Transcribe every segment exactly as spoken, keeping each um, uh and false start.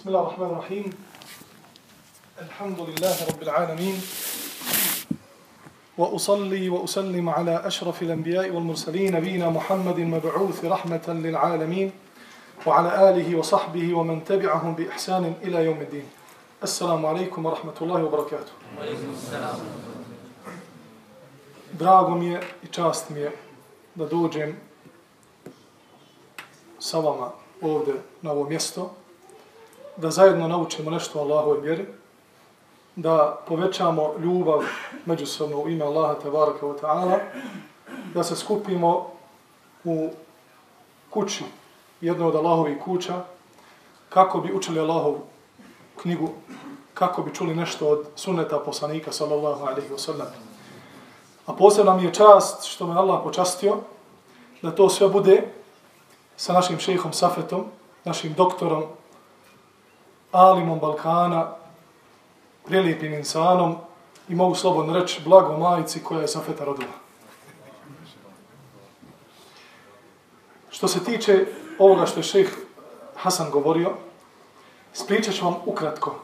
بسم الله الرحمن الرحيم الحمد لله رب العالمين وأصلي وأسلم على أشرف الأنبياء والمرسلين نبينا محمد المبعوث رحمة للعالمين وعلى آله وصحبه ومن تبعهم بإحسان إلى يوم الدين. السلام عليكم ورحمة الله وبركاته. وعليكم السلام. Drago mi je i čast mi je da dođem sa vama ovdje na ovo mjesto, da zajedno naučimo nešto o Allahove vjeri, da povećamo ljubav međusobno u ime Allaha tebaraka wa ta'ala, da se skupimo u kući, jednoj od Allahovih kuća, kako bi učili Allahovu knjigu, kako bi čuli nešto od sunneta poslanika sallallahu alaihi wa sallam. A posebno mi je čast što me Allah počastio da to sve bude sa našim šejhom Safetom, našim doktorom, alimom Balkana, prelijepim insanom i mogu slobodno reći blago majici koja je Safeta rodila. Što se tiče ovoga što je šejh Hasan govorio, ispričat ću vam ukratko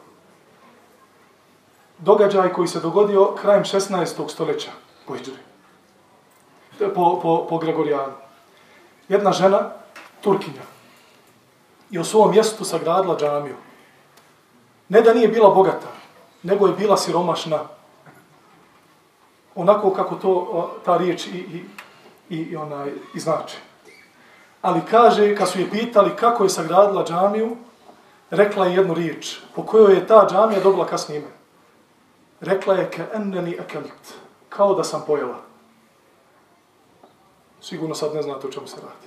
događaj koji se dogodio krajem šesnaestog stoljeća po Hidžri, po, po, po Gregorijanu. Jedna žena, Turkinja, je u svom mjestu sagradila džamiju. Ne da nije bila bogata, nego je bila siromašna. Onako kako to ta riječ i, i, i, i, onaj, i znači. Ali kaže, kad su je pitali kako je sagradila džamiju, rekla je jednu riječ, po kojoj je ta džamija dobila kasnije ime. Rekla je, ka enneni akelt, kao da sam pojela. Sigurno sad ne znate o čemu se radi.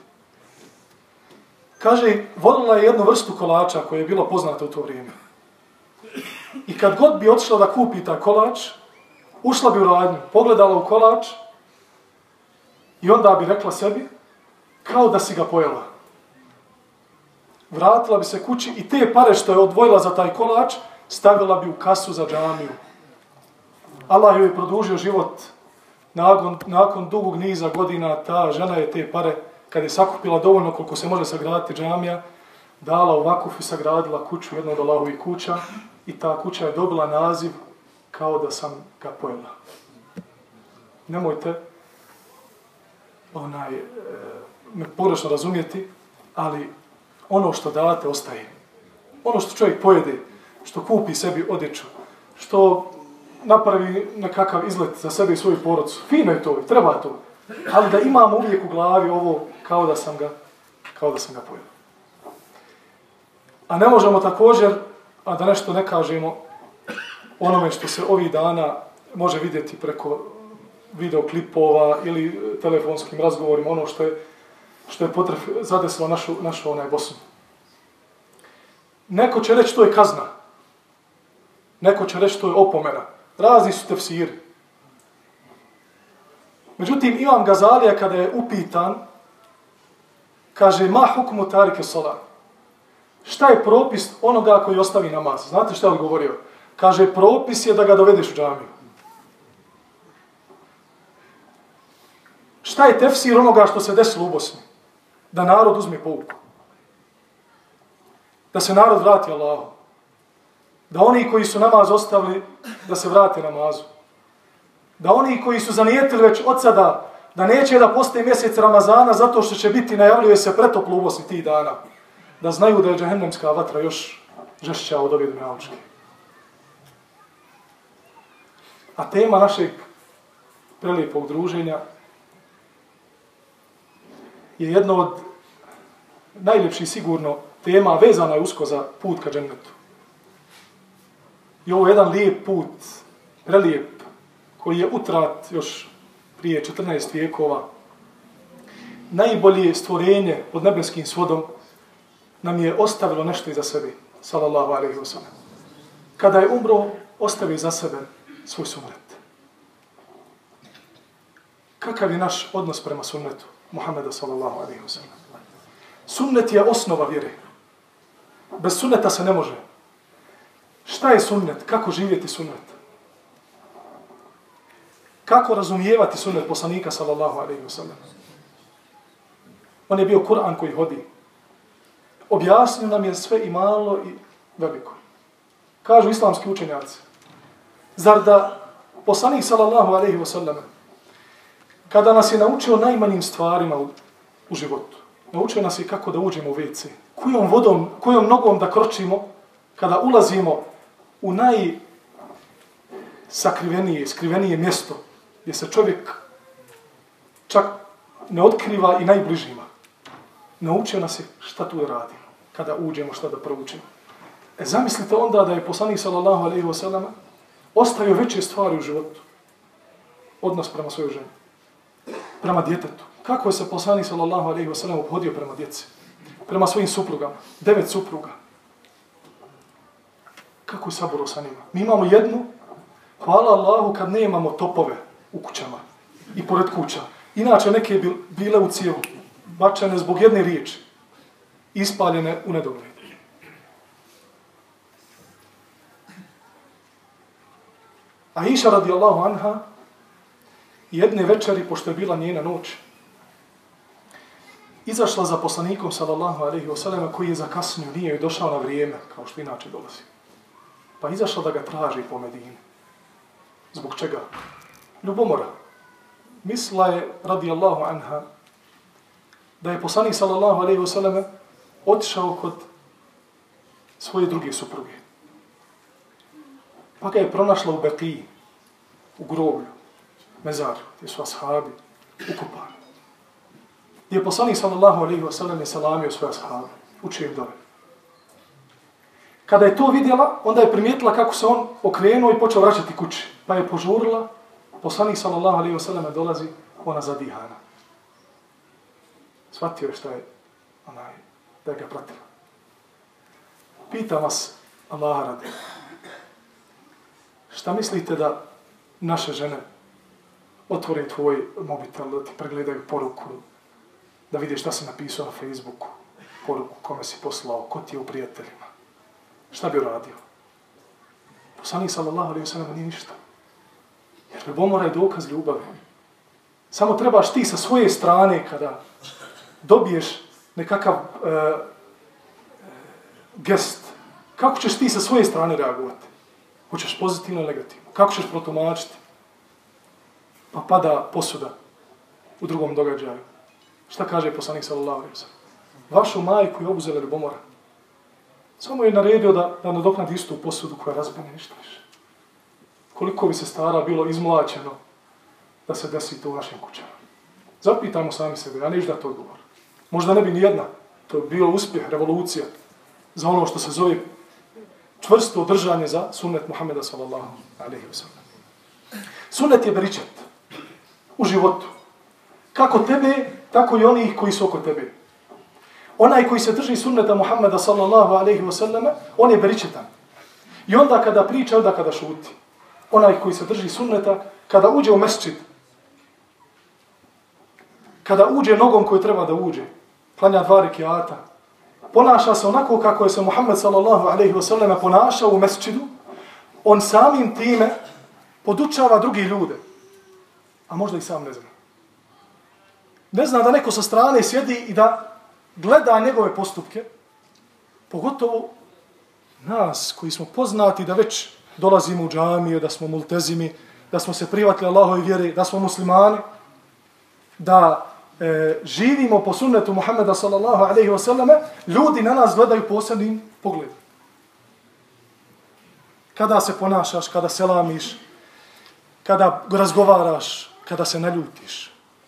Kaže, volila je jednu vrstu kolača koja je bila poznata u to vrijeme. I kad god bi otišla da kupi taj kolač, ušla bi u radnju, pogledala u kolač i onda bi rekla sebi, kao da si ga pojela. Vratila bi se kući i te pare što je odvojila za taj kolač, stavila bi u kasu za džamiju. Allah joj je produžio život. Nakon, nakon dugog niza godina ta žena je te pare, kad je sakupila dovoljno koliko se može sagraditi džamija, dala u vakuf i sagradila kuću, jednu od Allahovih kuća, i ta kuća je dobila naziv kao da sam ga pojela. Nemojte onaj, me pogrešno razumjeti, ali ono što date ostaje. Ono što čovjek pojede, što kupi sebi odjeću, što napravi nekakav izlet za sebe i svoju porodcu. Fino je to, treba to. Ali da imamo uvijek u glavi ovo kao da sam ga, kao da sam ga pojela. A ne možemo također, a da nešto ne kažemo onome što se ovih dana može vidjeti preko videoklipova ili telefonskim razgovorima, ono što je, što je potref, zadesilo našu, našu onaj Bosnu. Neko će reći to je kazna. Neko će reći to je opomena. Razni su tefsiri. Međutim, Imam Gazalija kada je upitan, kaže, ma hukmu tarike sola. Šta je propis onoga koji ostavi namaz? Znate šta je odgovorio? Kaže, propis je da ga dovedeš u džamiju. Šta je tefsir onoga što se desilo u Bosni? Da narod uzme pouku. Da se narod vrati Allahu. Da oni koji su namaz ostavili, da se vrate namazu. Da oni koji su zanijetili već od sada, da neće da postoji mjesec Ramazana zato što će biti, najavljuje se pretoplo u Bosni tih dana. Da znaju da je džehennemska vatra još žešća od ove dunjalučke. A tema našeg prelijepog druženja je jedna od najljepših sigurno tema, vezana je usko za put ka džennetu. I ovo je jedan lijep put, prelijep, koji je utrat još prije četrnaest vijekova. Najbolje stvorenje pod nebeskim svodom nam je ostavilo nešto iza sebe, sallallahu alaihi wa sallam. Kada je umro, ostavi iza sebe svoj sunnet. Kakav je naš odnos prema sunnetu Muhammeda, sallallahu alaihi wa sallam? Sunnet je osnova vjere. Bez sunneta se ne može. Šta je sunnet? Kako živjeti sunnet? Kako razumijevati sunnet poslanika, sallallahu alaihi wa sallam? On je bio Kur'an koji hodi. Objasnio nam je sve i malo i velikoj. Kažu islamski učenjaci, zar da poslanik sallallahu alejhi ve sellem kada nas je naučio najmanjim stvarima u, u životu, naučio nas je kako da uđemo u ve ce, kojom vodom, kojom nogom da kročimo kada ulazimo u najsakrivenije, skrivenije mjesto gdje se čovjek čak ne otkriva i najbližima. Naučio nas je šta tu radimo, kada uđemo, šta da proučimo. E zamislite onda da je poslanik sallallahu alejhi ve sellem ostavio veće stvari u životu. Odnos prema svojoj ženi, prema djetetu. Kako je se poslanik sallallahu alejhi ve sellem obhodio prema djeci, prema svojim suprugama, devet supruga. Kako je saborao sa njima. Mi imamo jednu, hvala Allahu kad nemamo topove u kućama i pored kuća. Inače neke bi bile u cijevu, bačene zbog jedne riječi, ispaljene u nedogled. Aisha radijallahu anha jedne večeri, pošto je bila njena noć, izašla za poslanikom sallallahu alejhi ve sellem koji je zakasnio, nije joj došao na vrijeme, kao što inače dolazi. Pa izašla da ga traži po Medini. Zbog čega? Ljubomora. Mislila je, radijallahu anha, da je poslanik sallallahu alejhi ve sellem otišao kod svoje druge supruge. Pa ga je pronašla u Bekiji, u groblju, mezaru, gdje su ashabi ukopani. Gdje je poslanik sallallahu alejhi ve sellem je salamio svoje ashabe, učio im dove. Kada je to vidjela, onda je primijetila kako se on okrenuo i počeo vraćati kući. Pa je požurila, poslanik sallallahu alejhi ve sellem dolazi, ona zadihana. Shvatio je šta je, onaj, da je ga pratila. Pitam vas, Allaha radi, šta mislite da naše žene otvore tvoj mobitel, da ti pregledaju poruku, da vide šta si napisao na Facebooku, poruku kome si poslao, ko ti je u prijateljima? Šta bi uradio? Poslanik sallallahu alejhi ve sellem nije ništa. Jer ljubomora je dokaz ljubavi. Samo trebaš ti sa svoje strane kada dobiješ nekakav uh, gest, kako ćeš ti sa svoje strane reagovati? Hoćeš pozitivno ili negativno? Kako ćeš protumačiti? Pa pada posuda u drugom događaju. Šta kaže poslanik sallallahu alejhi ve sellem? Vašu majku je obuzela ljubomora. Samo je naredio da, da nadoknadi istu posudu koja razbine ništa više. Koliko bi se stara bilo izmlačeno da se desi to u našim kućama. Zapitajmo sami sebe, ja neću da to odgovor. Možda ne bi nijedna. To bi bio uspjeh, revolucija za ono što se zove čvrsto održanje za sunnet Muhameda sallallahu alejhi ve sellem. Sunnet je beričet u životu. Kako tebe, tako i onih koji su oko tebe. Onaj koji se drži sunneta Muhameda sallallahu alejhi ve sellem, on je beričetan. I onda kada priča, onda kada šuti. Onaj koji se drži sunneta, kada uđe u mesdžid, kada uđe nogom koju treba da uđe, klanja dva rekiata, ponaša se onako kako je se Muhammed sallallahu alejhi ve sellem ponašao u mesdžidu, on samim time podučava drugi ljude. A možda i sam ne zna. Ne zna da neko sa strane sjedi i da gleda njegove postupke, pogotovo nas koji smo poznati da već dolazimo u džamije, da smo multezimi, da smo se privatili Allahove vjere, da smo muslimani, da e, živimo po sunnetu Muhammeda sallallahu alejhi ve selleme, ljudi na nas gledaju posebnim pogledom. Kada se ponašaš, kada selamiš, kada razgovaraš, kada se naljutiš.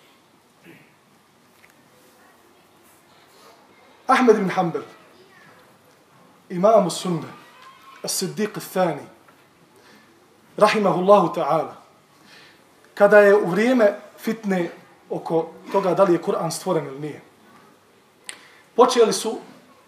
Ahmed ibn Hanbal, imamu sunne, as-siddiq al-thani, rahimahullahu ta'ala, kada je u vrijeme fitne oko toga da li je Kur'an stvoren ili nije, počeli su,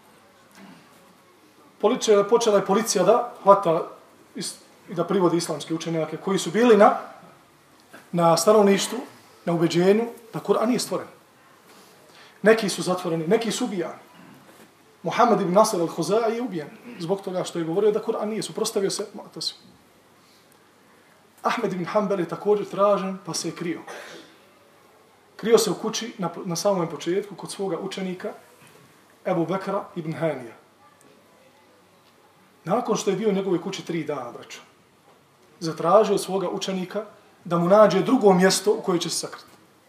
počela je policija da hvata i da privodi islamske učenjake koji su bili na, na stanovništvu, na ubeđenju da Kur'an nije stvoren. Neki su zatvoreni, neki su ubijani. Muhammed ibn Nasr al-Khuzai je ubijen zbog toga što je govorio da Kur'an nije, suprotstavio se Mu'tasim. Ahmed ibn Hanbal je također tražen, pa se je krio. Krio se u kući na, na samom početku kod svoga učenika Ebu Bekra ibn Hanija. nakon što je bio u njegovoj kući tri dana, braćo, zatražio od svoga učenika da mu nađe drugo mjesto u koje će se sakriti.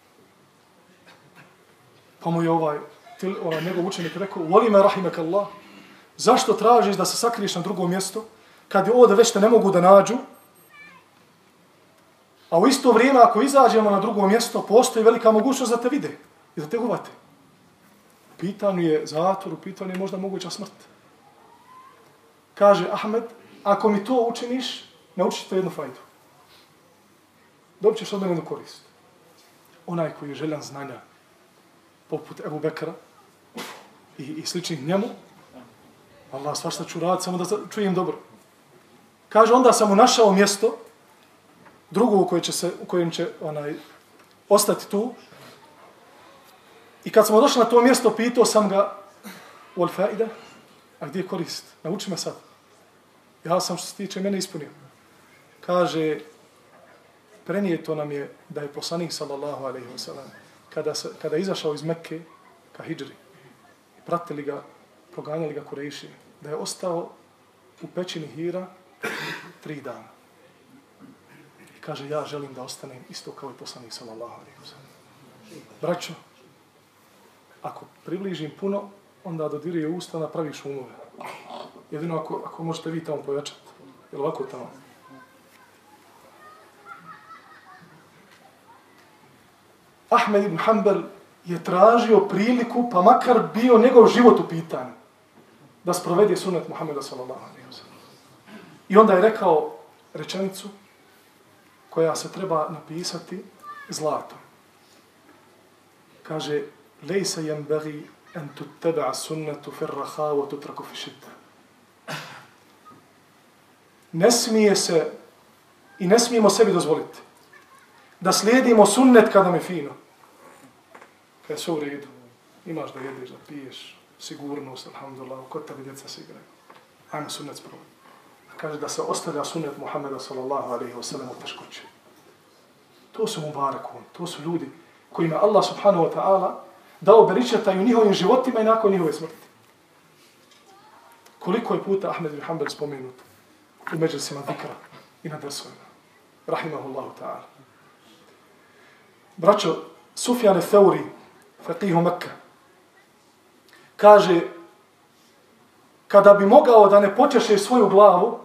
Pa mu je ovaj, ovaj njegov učenik rekao, voli me rahimek Allah, zašto tražiš da se sakriješ na drugo mjesto, kad je ovdje već te ne mogu da nađu, a u isto vrijeme ako izađemo na drugo mjesto, postoji velika mogućnost da te vide i da te uvate. U pitanju je zatvor, u pitanju je možda moguća smrt. Kaže Ahmed, ako mi to učiniš, naučit ćete jednu fajdu. Dobit ćeš od mene jednu korist. Onaj koji je željan znanja, poput Ebu Bekra i, i sličnih njemu, Allah svašta ću raditi, samo da čujem dobro. Kaže, onda sam mu našao mjesto, drugo u, koje će se, u kojem će onaj, ostati tu. I kad smo došli na to mjesto, pitao sam ga, wal faida, a gdje je korist? Nauči me sad. Ja sam što se tiče mene ispunio. Kaže, prenijeto nam je da je poslanik sallallahu alejhi ve sellem kada se kada je izašao iz Mekke ka hidžri, pratili ga, proganjali ga Kurejši, da je ostao u pećini Hira tri dana. I kaže, ja želim da ostanem isto kao i poslanik sallallahu alejhi ve sellem. Braćo, ako približim puno, onda dodiruje usta, napravi šumove. Jedino ako, ako možete vi tamo pojačati. Jel ovako tamo? Ahmed ibn Hanbal je tražio priliku, pa makar bio njegov život u pitanju, da sprovede sunnet Muhameda sallallahu alejhi ve sellem. I onda je rekao rečenicu koja se treba napisati zlatom. Kaže, lejsa yanbaghi an tuttaba'a sunnatu fi ar-raha wa tutraku fi shidda. Ne smije se i ne smijemo sebi dozvoliti da slijedimo sunnet kada mi fino. Kad je sve u redu, imaš da jedeš, da piješ, sigurnost, alhamdulillah, kod tebi djeca se igraju. Ajmo sunnet sprovati. Kaže da se ostavlja sunnet Muhammeda sallallahu alejhi ve sellem u teškoći. To su mubarakun, to su ljudi kojima Allah subhanahu wa ta'ala dao beričeta i u njihovim životima i nakon njihove smrti. Koliko je puta Ahmed ibn Hanbal spomenut u međlisima zikra i na drsovima. Rahimahullahu ta'ala. Braćo, Sufjan al-Thawri, faqihu Mekka, kaže, kada bi mogao da ne počešeš svoju glavu,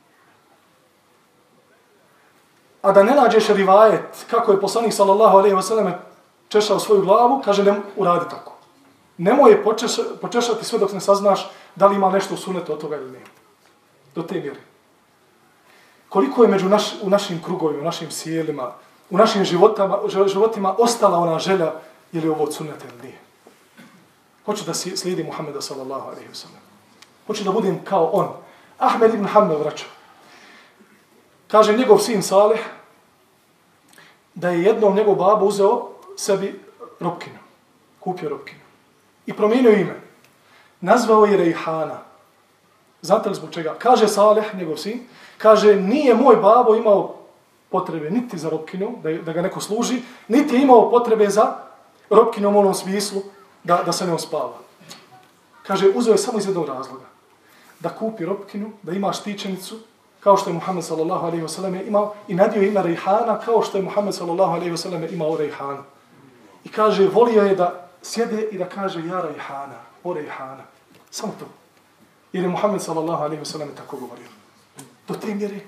a da ne nađeš rivajet kako je poslanik sallallahu alejhi ve sellem češao svoju glavu, kaže, ne uradi tako. Nemoj je počeš, počešati sve dok ne saznaš da li ima nešto u sunnetu od toga ili ne. Do te mjere. Koliko je među naš, u našim krugovima, u našim sjelima, u našim životima, životima ostala ona želja, je li ovo od sunneta ili nije. Hoću da slijedim Muhammeda sallallahu alejhi ve sellem. Hoću da budem kao on. Ahmed ibn Hanbal, vraćo. Kaže njegov sin Salih da je jednom njegov babo uzeo sebi robkinu. Kupio robkinu. I promijenio ime. Nazvao je Rejhana. Znate li zbog čega? Kaže Salih, njegov sin, kaže, nije moj babo imao potrebe niti za robkinu, da, da ga neko služi, niti je imao potrebe za robkinu u onom smislu da, da se ne ospava. Kaže, uzeo je samo iz jednog razloga. Da kupi robkinu, da ima štićenicu, kao što je Muhammed sallallahu alejhi ve sellem imao, i nadio ime Rejhana, kao što je Muhammed sallallahu alejhi ve sellem imao Rejhana. I kaže, volio je da sjede i da kaže, ja Rejhana, o Rejhana. Samo to. Jer je Muhammed sallallahu alejhi ve sellem tako govorio. Do te mjere.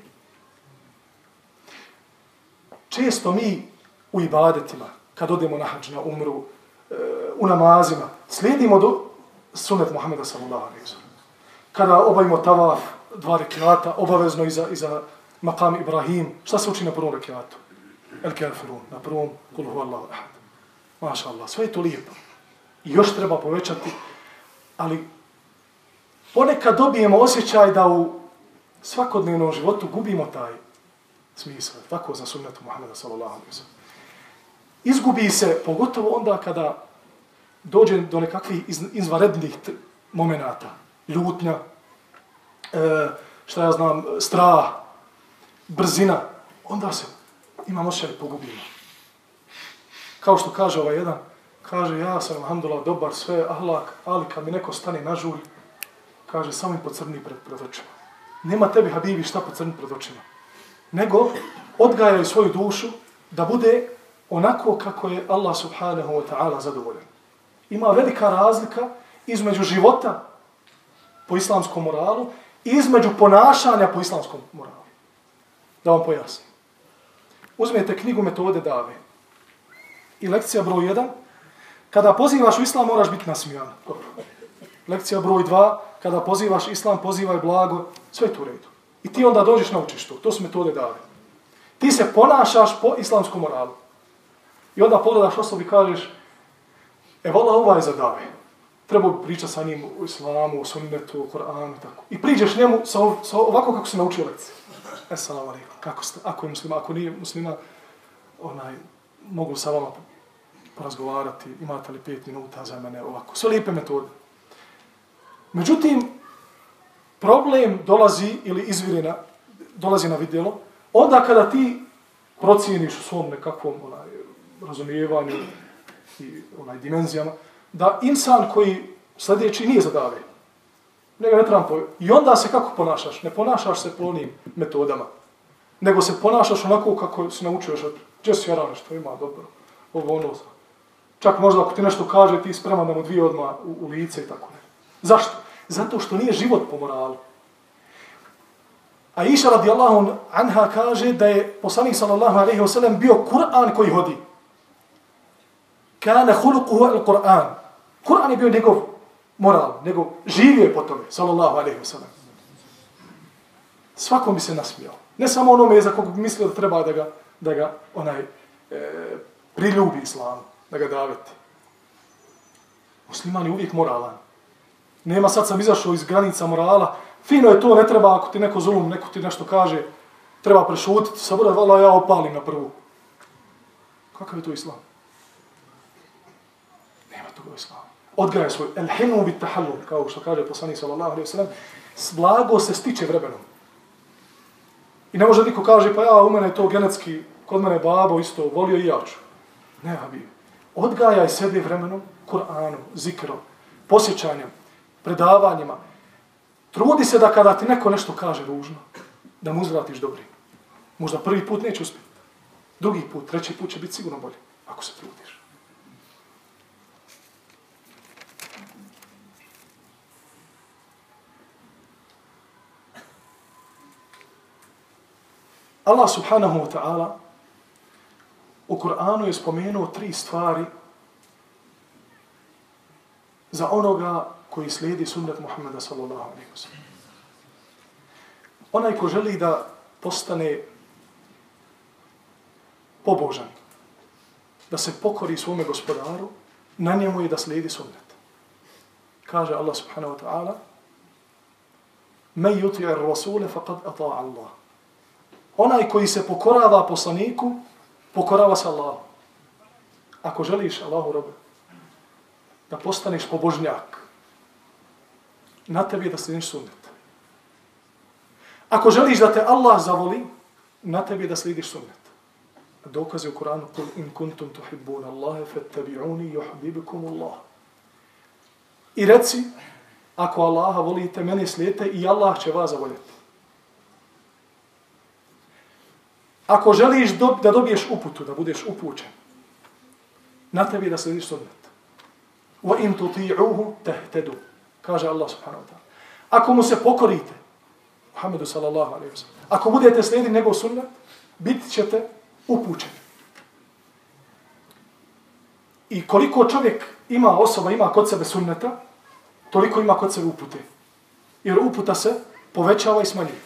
Često mi u ibadetima, kad odemo na hadž, na umru, u namazima, slijedimo do sunnet Muhammeda sallallahu alejhi ve sellem. Kada obavimo tavaf, dva rekiata, obavezno iza, iza maqam Ibrahim, šta se uči na prvom rekiatu? El kafirun, na prvom, kul huvallahu ahad. Maša Allah, sve je to lijepo. I još treba povećati, ali ponekad dobijemo osjećaj da u svakodnevnom životu gubimo taj smisao, tako za sunnetu Muhammeda sallallahu alejhi ve sellem. Izgubi se, pogotovo onda kada dođe do nekakvih izvanrednih momenata, ljutnja, e, šta ja znam, strah, brzina, onda se, imam osjećaj, pogubimo. Kao što kaže ovaj jedan, kaže, ja sam, alhamdulillah, dobar, sve, ahlak, ali kad mi neko stane na žulj, kaže, samo im pocrni pred, pred očima. nema tebi, habibi, šta pocrniti pred očima. Nego odgajaju svoju dušu da bude onako kako je Allah subhanahu wa ta'ala zadovoljan. Ima velika razlika između života po islamskom moralu i između ponašanja po islamskom moralu. Da vam pojasnim. Uzmete knjigu Metode dave. I lekcija broj jedan. Kada pozivaš u islam, moraš biti nasmijan. Dobro. Lekcija broj dva. Kada pozivaš islam, pozivaj blago. Sve je tu u redu. I ti onda dođeš naučiš to. To su Metode dave. Ti se ponašaš po islamskom moralu. I onda pogledaš osobi i kažeš, e, vola, ova je za dave. Treba pričati sa njim u islamu, u sunnetu, u Koranu i tako. I priđeš njemu sa, ov, sa ovako kako se naučio lekcije. Esselamu alaikum. Kako ste? Ako je muslima, ako nije muslima, onaj, mogu sa vama porazgovarati, imate li pet minuta za mene, ovako. Sve lijepe metode. Međutim, problem dolazi ili izvire na, dolazi na vidjelo, onda kada ti procijeniš u svom nekakvom onaj, razumijevanju i onaj, dimenzijama, da insan koji sljedeći nije za dave, nego ne trebam pojeti. I onda se kako ponašaš? Ne ponašaš se po onim metodama, nego se ponašaš onako kako se naučuješ od gdje si jara nešto, ima dobro, ovo ono. Čak možda ako ti nešto kaže, ti spreman da mu dvije odmah u, u lice i tako ne. Zašto? Zato što nije život po moralu. A Iša radijallahu anha kaže da je poslanik sallallahu alejhi ve sellem bio Kur'an koji hodi. Kana khuluquhu al-Qur'an. Kur'an je bio njegov moral, njegov živio je po tome, sallallahu alejhi ve sellem. Svakom bi se nasmijao. Ne samo onome za kog bi mislio da treba da ga, da ga onaj, e, priljubi islamu, da ga daveti. Musliman je uvijek moralan. Nema sad sam izašao iz granica morala, fino je to, ne treba ako ti neko zulum, neko ti nešto kaže, treba prešutiti, saboda, vala, ja opalim na prvu. Kakav je to islam? Nema toga islama. Odgaja svoj, el-himu bit tahallum, kao što kaže poslanik sallallahu alejhi ve sellem, blago se stiče vremenom. I ne može niko kaže, pa ja, u mene je to genetski, kod mene babo isto, volio i ja ću. Ne, habibi. Odgajaj sebe vremenom, Kur'anom, zikrom, posjećanjem, predavanjima. Trudi se da kada ti neko nešto kaže ružno, da mu uzvratiš dobri. Možda prvi put neće uspjeti. Drugi put, treći put će biti sigurno bolji, ako se trudiš. Allah subhanahu wa ta'ala u Kur'anu je spomenuo tri stvari za onoga koji slijedi sunnet Muhammeda sallallahu alejhi ve sellem. Onaj ko želi da postane pobožan, da se pokori svome gospodaru, na njemu je da slijedi sunnet. Kaže Allah subhanahu wa ta'ala: "Men yuti'ir rasule faqad ata'a Allah." Onaj koji se pokorava poslaniku, pokorava se Allahu. Ako želiš, Allahu robe, da postaneš pobožnjak, na tebi je da slijediš sunnet. Ako želiš da te Allah zavoli, na tebi je da slijediš sunnet. Dokaz je u Kur'anu: "Kul in kuntum tuhibbuna Allaha fattabi'uni yuhibbukum Allah." I reci, ako Allaha volite, mene slijedite i Allah će vas zavoljeti. Ako želiš dob- da dobiješ uputu, da budeš upućen, na tebi je da slijediš sunnet. Wa in tuti'uhu tahtadu. Kaže Allah subhanahu wa ta'ala. Ako mu se pokorite, Muhammedu sallallahu alejhi ve sellem, ako budete slijediti njegov sunnet, bit ćete upućeni. I koliko čovjek ima, osoba ima kod sebe sunneta, toliko ima kod sebe upute. Jer uputa se povećava i smanjuje.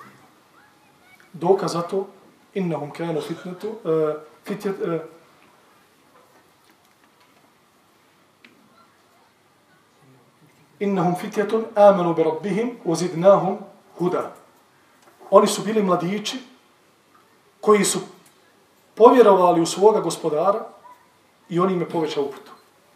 Dokaz za to: innahum kanu fitnatu uh, fitnat uh, innahum fityatun amanu bi rabbihim wa zidnahum huda. Oni su bili mladići koji su povjerovali u svoga gospodara i on im je povećao uputu.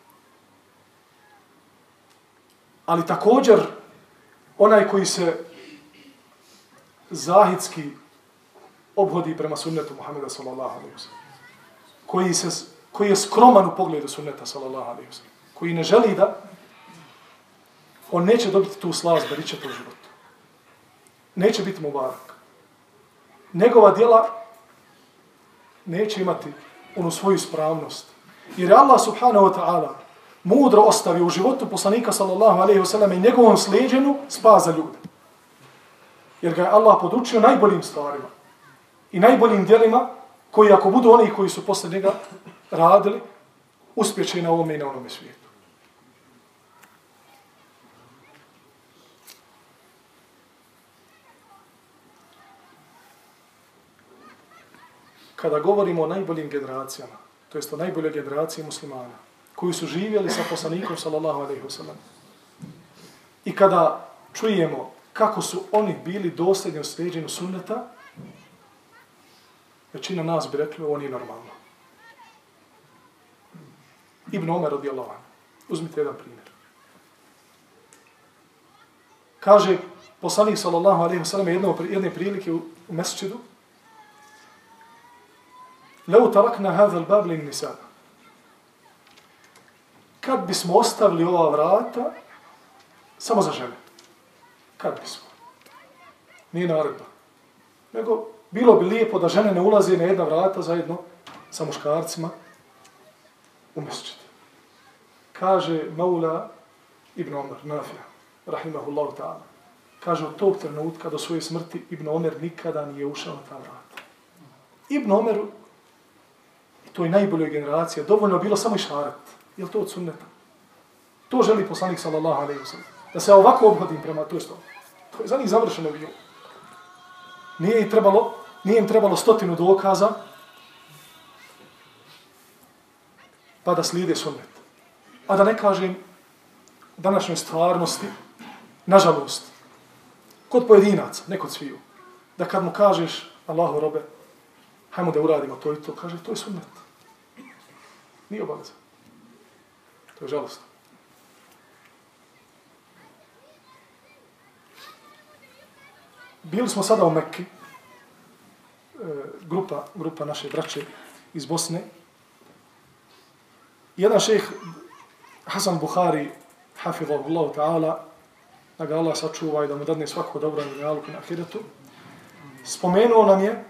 Ali također onaj koji se zahidski obhodi prema sunnetu Muhammeda sallallahu alejhi ve sellem, koji se koji je skroman u pogledu sunneta sallallahu alejhi ve sellem, koji ne želi da, on neće dobiti tu slast beričeta u životu. neće biti mubarak. Njegova djela neće imati onu svoju ispravnost. Jer je Allah subhanahu wa ta'ala mudro ostavio u životu poslanika sallallahu alejhi ve sellem i njegovom slijeđenu spas za ljude. Jer ga je Allah podučio najboljim stvarima i najboljim djelima koji ako budu oni koji su posle njega radili, uspjeće i na ovome i na onome svijetu. Kada govorimo o najboljim generacijama, to jest o najboljoj generaciji muslimana, koji su živjeli sa poslanikom sallallahu alejhi ve sellem, i kada čujemo kako su oni bili dosljedni u slijeđenju sunneta, većina nas bi rekli, ovo nije normalno. Ibn Omer radijallahu anhu. Uzmite jedan primjer. Kaže poslanik sallallahu alejhi ve sellem jedne, jedne prilike u, u mesčidu, لو تركنا هذا الباب للنساء. Kad bismo ostavili ova vrata samo za žene. Kad bismo. Nije naredba. Nego bilo bi lijepo da žene ne ulaze na jedna vrata zajedno sa muškarcima u mesčid. Kaže Maula Ibn Omer, Nafija, rahimahullahu ta'ala. Kaže, od tog trenutka do svoje smrti Ibn Omer nikada nije ušao na ta vrata. Ibn Omeru, to je najboljoj generacija, dovoljno bilo samo išarat. Je li to od sunneta? To želi poslanik sallallahu alejhi ve sellem. Da se ovako obhodim prema to što. To je za njih završeno bilo. Nije im trebalo, nije im trebalo stotinu dokaza pa da slijede sunnet. A da ne kažem današnjoj stvarnosti, nažalost, kod pojedinaca, ne kod sviju, da kad mu kažeš Allahu robe, hajmo da uradimo to i to, kaže to je sunnet. Nije obaveza. To je žalostno. Bili smo sada u Mekki, grupa, grupa naše braće iz Bosne. Jedan šejh Hasan Buhari, hafidhahullahu ta'ala, da ga Allah sačuva i da mu dadne svako dobro na dunjalu i na ahiretu, spomenuo nam je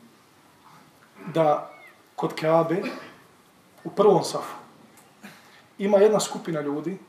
da kod Kaabe u prvom safu ima jedna skupina ljudi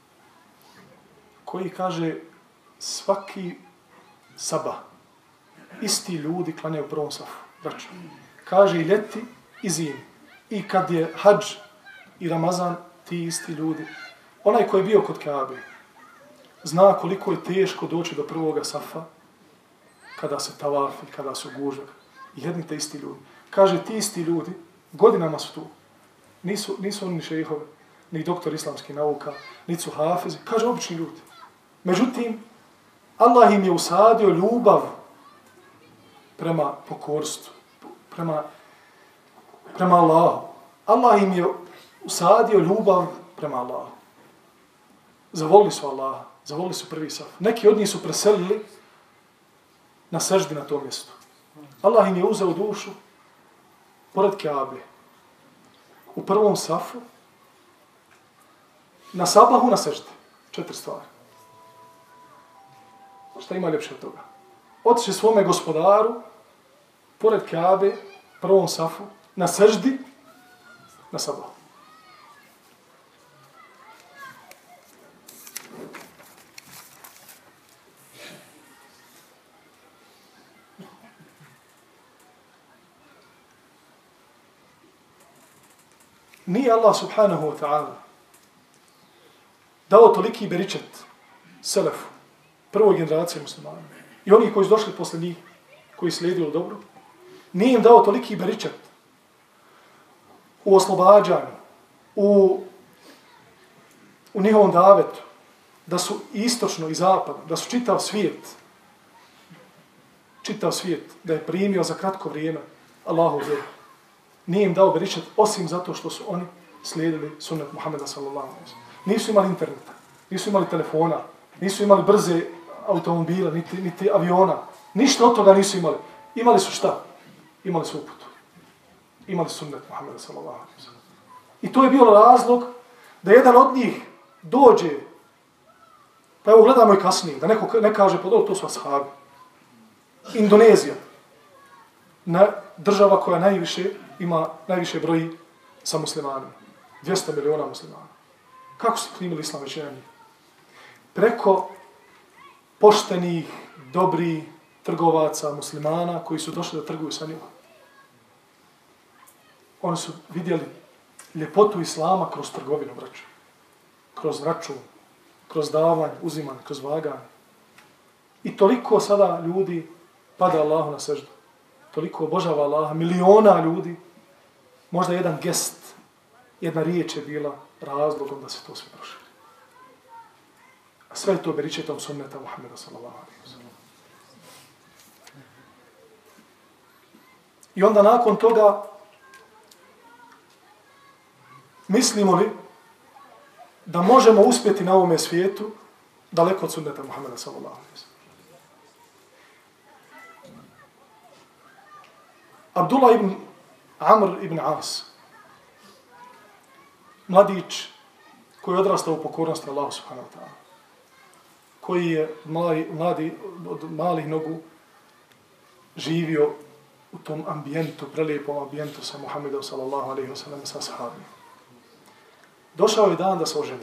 koji kaže svaki sabah isti ljudi klanjaju u prvom safu. Znači, kaže i ljeti i zimi. I kad je hadž i Ramazan, ti isti ljudi. Onaj koji je bio kod Kaabe zna koliko je teško doći do prvoga safa kada se tavafi, kada su gužve. Jedni te isti ljudi. Kaže, ti isti ljudi godinama su tu. Nisu, nisu oni ni šejhovi, ni doktor islamskih nauka, ni su hafizi. Kaže, obični ljudi. Međutim, Allah im je usadio ljubav prema pokorstvu, prema, prema Allahu. Allah im je usadio ljubav prema Allahu. Zavolili su Allaha, zavolili su prvi saf. Neki od njih su preselili na seždi na tom mjestu. Allah im je uzeo dušu pored Kaabe, u prvom safu, na sabahu, na seždi. Četiri stvari. Šta ima ljepše od toga? Otiše svome gospodaru, pored Kaabe, prvom safu, na seždi, na sabahu. Nije Allah subhanahu wa ta'ala dao toliki beričet selefu, prvoj generaciji muslimana, i oni koji su došli posle njih, koji slijedili dobro, nije im dao toliki beričet u oslobađanju, u, u njihovom davetu, da su istočno i zapadno, da su čitav svijet, čitav svijet, da je primio za kratko vrijeme Allahu vjeru. Nije im dao beričet osim zato što su oni slijedili sunnet Muhammeda sallallahu alejhi ve sellem. Nisu imali interneta, nisu imali telefona, nisu imali brze automobila, niti, niti aviona. Ništa od toga nisu imali. Imali su šta? Imali su uputu. Imali sunnet Muhammeda sallallahu alejhi ve sellem. I to je bio razlog da jedan od njih dođe, pa evo gledamo i kasnije, da neko ne kaže, pa dobro, to su ashabi. Indonezija, na, država koja najviše ima, najviše broji sa muslimanima. dvjesto miliona muslimana. Kako su primili islam većina njih? Preko poštenih, dobrih trgovaca muslimana koji su došli da trguju sa njima. Oni su vidjeli ljepotu islama kroz trgovinu, braću. Kroz račun, kroz davanje, uzimanje, kroz vaganje. I toliko sada ljudi pada Allahu na seždu. Toliko obožava Allaha, miliona ljudi. Možda jedan gest, jedna riječ je bila razlogom da se to sve proširi. A sve je to beričetom sunneta Muhammeda sallallahu alejhi ve sellem. I onda nakon toga mislimo li da možemo uspjeti na ovome svijetu daleko od sunneta Muhammeda sallallahu alejhi ve sellem. Abdullah ibn Amr ibn As, mladić koji je odrastao u pokornosti Allahu subhanahu wa ta'ala, koji je mladi, mladi, od malih nogu živio u tom ambijentu, prelijepom ambijentu sa Muhammedom sallallahu alejhi ve sellem sa sahabima. Došao je dan da se oženi.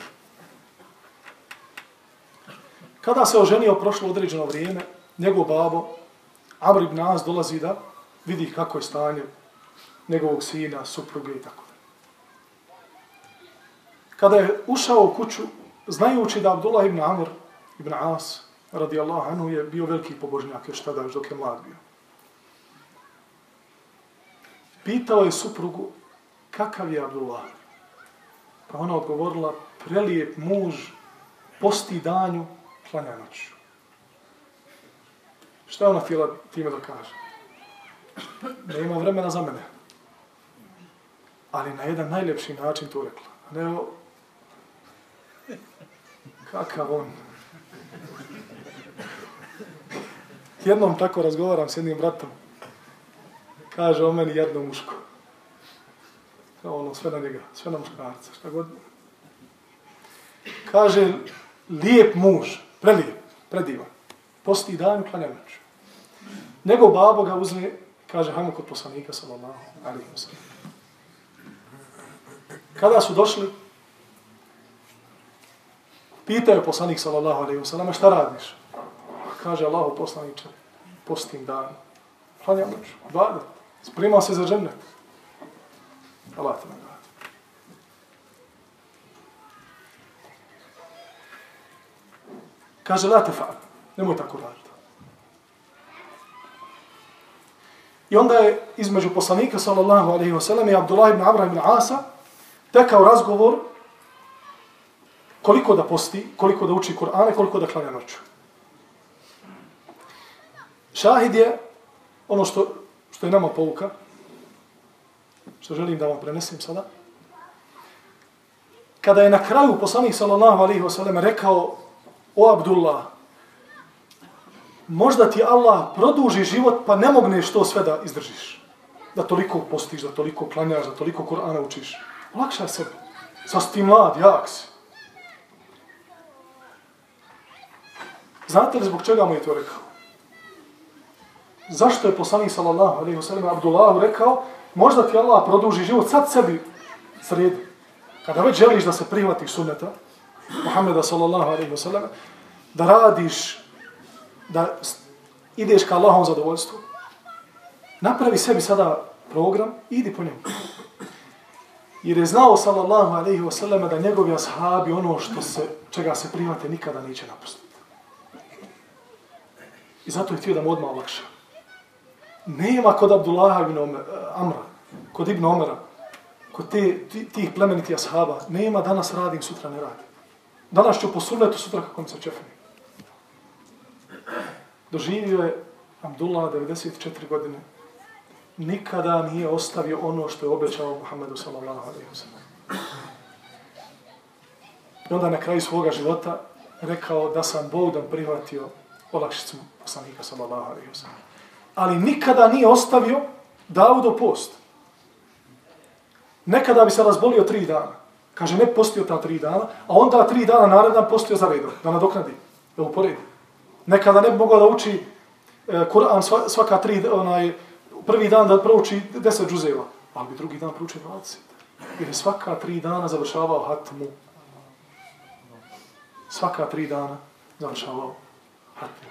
Kada se oženio, prošlo određeno vrijeme, njegov babo, Amr ibn As, dolazi da vidi kako je stanje njegovog sina, supruge i tako. Kada je ušao u kuću, znajući da Abdullah ibn Amr ibn As, radijallahu anhu, je bio veliki pobožnjak još tada, još dok je mlad bio. Pitao je suprugu, kakav je Abdullah? Pa ona odgovorila, prelijep muž, posti danju, klanja noću. Šta je ona htjela time da kaže? Nema vremena za mene. Ali na jedan najljepši način to rekla. Ne o... Kakav on? Jednom tako razgovaram s jednim bratom. Kaže o meni jedno muško. Kao ono, sve na njega, sve na muškarca, šta god. Kaže, lijep muž, prelijep, predivan. Posti dan, klanja noć. Njegov babo ga uzme, kaže, hajmo kod poslanika, sallallahu alejhi ve sellem. Kada su došli, pitao je poslanik, sallallahu alejhi ve sellem, šta radiš? Kaže, Allahu poslaniče, postim dan, klanja noć, ibadet, sprema se za džennet. Allah te nagradi. Kaže, la te fa'al, nemoj tako raditi. I onda je između poslanika, sallallahu alejhi ve sellem, i Abdullah ibn Amra ibn Asa tekao razgovor koliko da posti, koliko da uči Kur'ane, koliko da klanja noću. Šahid je ono što, što je nama pouka, što želim da vam prenesem sada. Kada je na kraju poslanik sallallahu alejhi ve sellem rekao, o Abdullah, možda ti Allah produži život pa ne mogneš to sve da izdržiš. Da toliko postiš, da toliko klanjaš, da toliko Kur'ana učiš. Olakšaj sebi. Sad ti mlad, jak si. Znate li zbog čega mu je to rekao? Zašto je poslanik sallallahu alejhi ve sellem Abdullahu rekao, možda ti Allah produži život, sad sebi sredi. Kada već želiš da se prihvatiš sunneta Muhammeda sallallahu alejhi ve sellem, da radiš, da ideš ka Allahom zadovoljstvu, napravi sebi sada program i idi po njemu. Jer je znao sallallahu alejhi ve sellem da njegovi ashabi ono što se, čega se prihvate nikada neće napustiti. I zato je htio da mu odmah olakša. Nema kod Abdullaha ibn Amra, kod Ibn Omera, kod te, tih plemenitih ashaba, nema danas radim, sutra ne radim. Danas ću po sunnetu, sutra kako mi se čefni. Doživio je Abdullah devedeset četiri godine. Nikada nije ostavio ono što je obećao Muhammedu sallallahu alejhi ve sellem. I onda na kraju svoga života rekao da sam Bogdan prihvatio olakšicu poslanika sallallahu alejhi ve sellem. Ali nikada nije ostavio Davudov post. Nekada bi se razbolio tri dana. Kaže, ne postio ta tri dana, a onda tri dana naredna postio za redom, da nadoknadi, da uporedi. Nekada ne bi mogao da uči Kur'an svaka tri, onaj, prvi dan da prouči deset džuzeva, ali bi drugi dan prouči dvadeset. Jer je svaka tri dana završavao hatmu. Svaka tri dana završavao hatmu.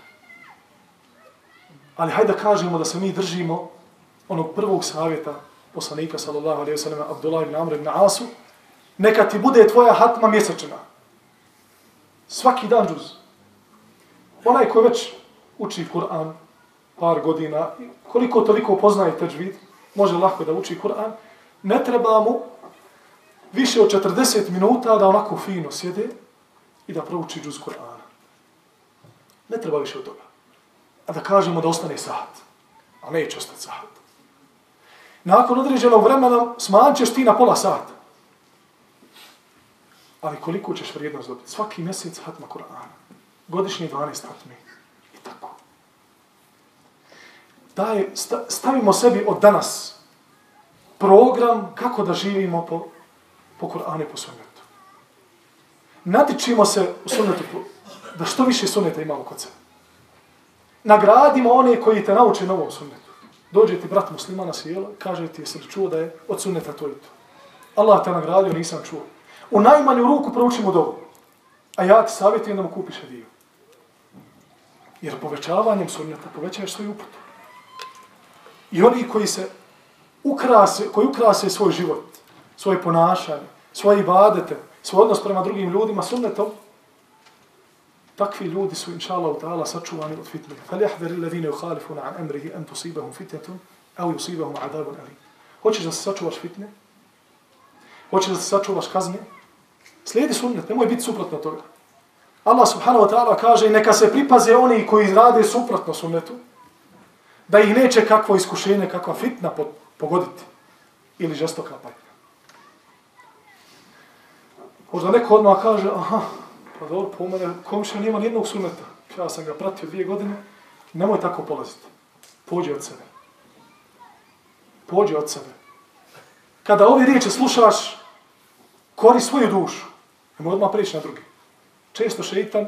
Ali hajde da kažemo da se mi držimo onog prvog savjeta poslanika, sallallahu alejhi ve sellem, Abdullah ibn Amr ibn Asu, neka ti bude tvoja hatma mjesečna. Svaki dan džuz. Onaj koji već uči Kur'an par godina, koliko toliko poznaje teđvid, može lako da uči Kur'an, ne treba mu više od četrdeset minuta da onako fino sjede i da prouči džuz Kur'ana. Ne treba više od toga. A da kažemo da ostane sat. A neće ostati sat. Nakon određenog vremena smanjit ćeš ti na pola sata. Ali koliko ćeš vrijednost dobiti? Svaki mjesec hatma Kur'ana. Godišnji dvanaest hatmi. I tako. Daj, stavimo sebi od danas program kako da živimo po, po Kur'anu i po sunnetu. Natičimo se u sunnetu da što više sunneta imamo kod sebe. Nagradimo one koji te nauče novom sunnetu. Dođe ti brat muslima na sjelo, kaže ti jesi li čuo da je od sunneta to i to. Allah te nagradio, nisam čuo. U najmanju ruku proučimo dovu. A ja ti savjetujem da mu kupiš hediju. Jer povećavanjem sunneta povećaš svoju uputu. I oni koji se ukrase, koji ukrase svoj život, svoje ponašanje, svoje ibadete, svoj odnos prema drugim ljudima sunnetom, takvi ljudi su, inša Allahu ta'ala, sačuvani od fitne. فَلْيَحْذَرِ الَّذِينَ يُخَالِفُونَ عَنْ أَمْرِهِ أَنْ تُصِيبَهُمْ فِتْنَةٌ أَوْ يُصِيبَهُمْ عَذَابٌ أَلِيمٌ. Hoćeš da se sačuvaš fitne? Hoćeš da se sačuvaš kazne? Slijedi sunnet, nemoj biti suprotno toga. Allah subhanahu wa ta'ala kaže neka se pripaze oni koji rade suprotno sunnetu, da ih neće kakvo iskušenje, kakva fitna pogoditi ili žestoka patnja. Možda neko odmah kaže, aha, pa dobro, po mene komšija nema nijednog sunneta. Ja sam ga pratio dvije godine, nemoj tako polaziti. Pođi od sebe. Pođi od sebe. Kada ove riječi slušaš, kori svoju dušu. Nemoj odmah prići na drugi. Često šeitan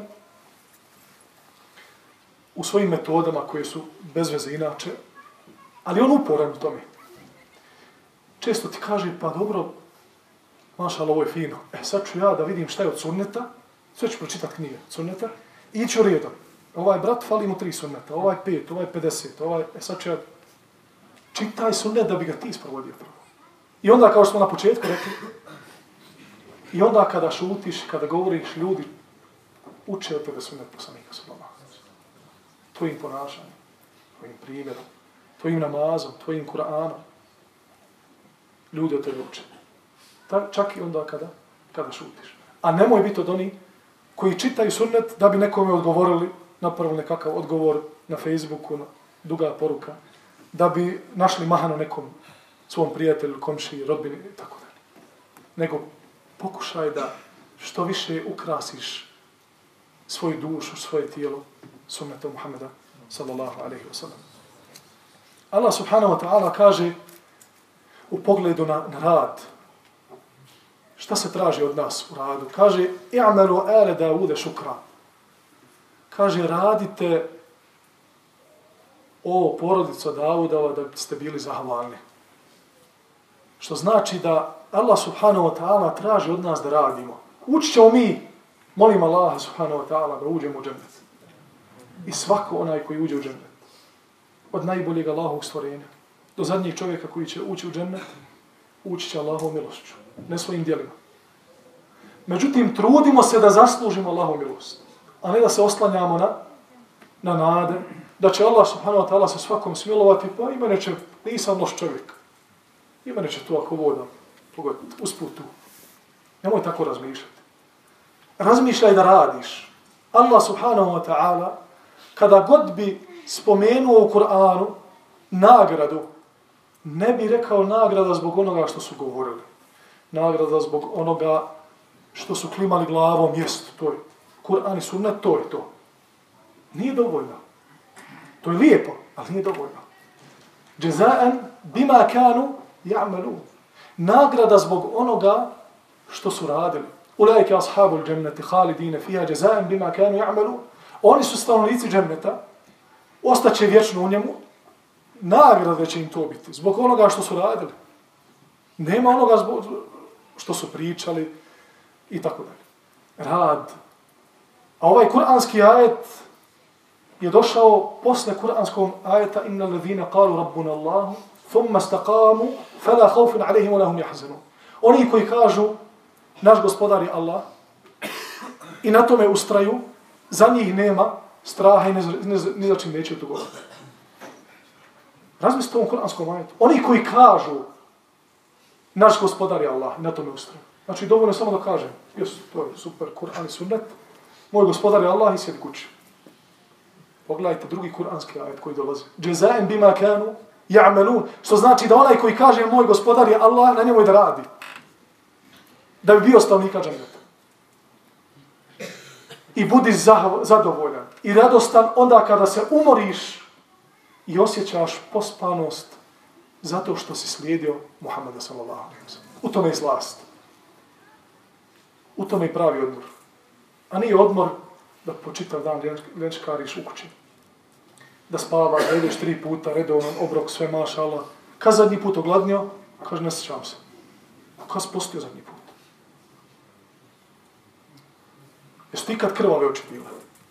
u svojim metodama koje su bez veze inače, ali on uporan u tome. Često ti kaže, pa dobro, mašal, ovo je fino. E, sad ću ja da vidim šta je od sunneta, sve ću pročitati knjige od sunneta, i ići u redom. Ovaj brat fali mu tri sunneta, ovaj pet, ovaj pedeset, ovaj, e sad ću ja čitaj sunnet da bi ga ti isprovodio prvo. I onda, kao što smo na početku rekli, i onda kada šutiš, kada govoriš, ljudi uče od tebe sunnet poslanika sallallahu alejhi ve sellem. Tvojim ponašanjem, tvojim primjerom, tvojim namazom, tvojim Kur'anom. Ljudi od tebe uče. Ta, čak i onda kada, kada šutiš. A nemoj biti od onih koji čitaju sunnet da bi nekome odgovorili, napravili nekakav odgovor na Facebooku, na duga poruka, da bi našli mahanu nekom svom prijatelju, komšiji, rodbini i tako dalje. Nego pokušaj da što više ukrasiš svoju dušu, svoje tijelo sunnetom Muhammeda sallallahu alejhi ve sellem. Allah subhanahu wa ta'ala kaže u pogledu na, na rad, šta se traži od nas u radu? Kaže, i'malu ala Dauda šukra. Kaže, radite o porodica Daudova da ste bili zahvalni. Što znači da Allah subhanahu wa ta'ala traži od nas da radimo. Ući ćemo mi, molim Allah subhanahu wa ta'ala da uđemo u džennet. I svako onaj koji uđe u džennet, od najboljeg Allahovog stvorenja do zadnjeg čovjeka koji će ući u džennet, ući će Allahovom milošću, ne svojim djelima. Međutim, trudimo se da zaslužimo Allahovu milost, a ne da se oslanjamo na, na nade, da će Allah subhanahu wa ta'ala se svakom smilovati, pa i mene će, nisam loš čovjek. I mene će to ako voda pogoditi, usput tu. Nemoj tako razmišljati. Razmišljaj da radiš. Allah subhanahu wa ta'ala, kada god bi spomenuo u Kur'anu nagradu, ne bi rekao nagrada zbog onoga što su govorili. Nagrada zbog onoga što su klimali glavom, jest, to je. Kur'an i sunnet, to je to. Nije dovoljno. To je lijepo, ali nije dovoljno. Jazaan bima kanu ya'malu. Nagrada zbog onoga što su radili. Ulaike ashabul dženneti halidine fiha jazaan bima kanu ya'malu. Oni su stanovnici dženneta ostaće vječno u njemu, nagrade će im to biti, zbog onoga što su radili. Nema onoga zbog što su pričali i tako dalje. Rad. A ovaj kuranski ajet je došao posle kuranskog ajeta inna allazina qalu rabbuna Allah thumma istaqamu fala khawfun alayhim wa lahum yahzanun. Oni koji kažu naš gospodar je Allah i na tome ustraju, za njih nema straha i ni za čim neće to govoriti. Razmislite o ovom kuranskom ajetu. Oni koji kažu naš gospodar je Allah i na tome ustraju. Znači dovoljno je samo da kažem, jes, to je super, Kur'an i sunnet, moj gospodar je Allah i sjedi kući. Pogledajte drugi kuranski ajet koji dolazi. Jazaa'an bima kanu ya'malun. Što znači da onaj koji kaže moj gospodar je Allah, na njemu je da radi. Da bi bio stanovnika dženneta. I budi zadovoljan i radostan onda kada se umoriš i osjećaš pospanost zato što si slijedio Muhammeda sallallahu alejhi ve sellem. U tome je slast. U tome je pravi odmor. A nije odmor da po čitav dan ljenčkariš u kući. Da spavaš, da ideš tri puta, redovan obrok, sve maša Allah. Kad zadnji put ogladnio, kaže ne sjećam se. A kad si postio zadnji put? Jesu ti kad krvave oči bile?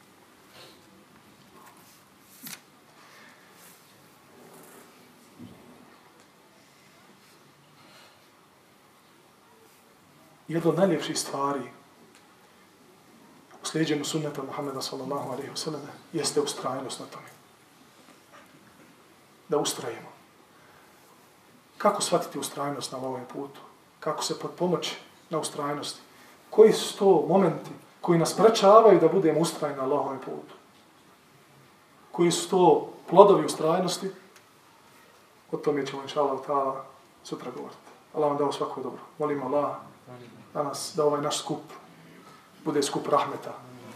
Jedna od najljepših stvari u slijedjenju sunneta Muhammeda sallallahu alejhi ve sellem jeste ustrajnost na tome. Da ustrajemo. Kako shvatiti ustrajnost na ovom putu? Kako se potpomoći na ustrajnosti? Koji su to momenti koji nas sprečavaju da budemo ustrajni na Allahovom putu? Koji su to plodovi ustrajnosti? O tome ćemo, inša Allah, ta'ala sutra govoriti. Allah vam dao svako dobro. Molim Allah danas da ovaj naš skup bude skup rahmeta.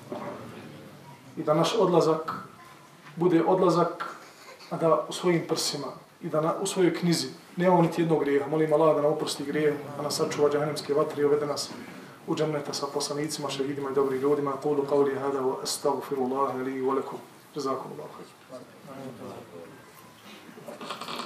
I da naš odlazak bude odlazak, a da u svojim prsima i da na, u svojoj knjizi nemamo niti jednog grijeha. Molim Allah da nam oprosti grijehe, da nas sačuva džahennemske vatre i uvede nas u dženneta sa poslanicima, šehidima i dobrim ljudima. Qulu qawli hada wa astaghfirullaha li wa lakum. Jazakumullahu khairan.